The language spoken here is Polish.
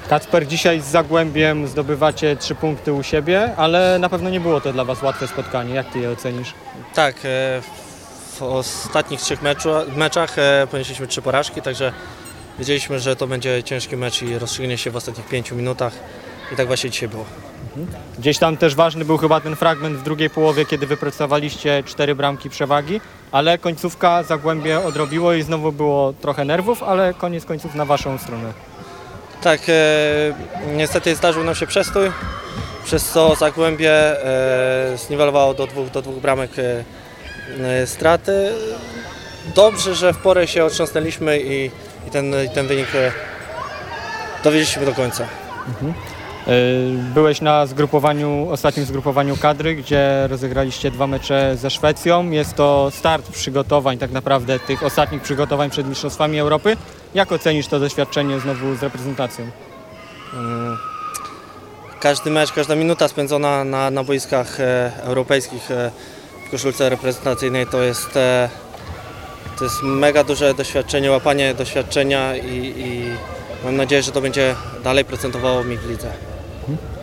Kacper, dzisiaj z Zagłębiem zdobywacie 3 punkty u siebie, ale na pewno nie było to dla Was łatwe spotkanie. Jak Ty je ocenisz? Tak, w ostatnich 3 meczach ponieśliśmy 3 porażki, także wiedzieliśmy, że to będzie ciężki mecz i rozstrzygnie się w ostatnich 5 minutach i tak właśnie dzisiaj było. Gdzieś tam też ważny był chyba ten fragment w drugiej połowie, kiedy wypracowaliście 4 bramki przewagi, ale końcówka Zagłębie odrobiło i znowu było trochę nerwów, ale koniec końców na Waszą stronę. Tak, niestety zdarzył nam się przestój, przez co Zagłębie zniwelowało do dwóch bramek straty. Dobrze, że w porę się otrząsnęliśmy i ten wynik dowiedzieliśmy do końca. Byłeś na ostatnim zgrupowaniu kadry, gdzie rozegraliście 2 mecze ze Szwecją. Jest to start przygotowań, tak naprawdę tych ostatnich przygotowań przed Mistrzostwami Europy. Jak ocenisz to doświadczenie znowu z reprezentacją? Każdy mecz, każda minuta spędzona na boiskach europejskich w koszulce reprezentacyjnej to jest mega duże doświadczenie, łapanie doświadczenia i mam nadzieję, że to będzie dalej procentowało mi w lidze.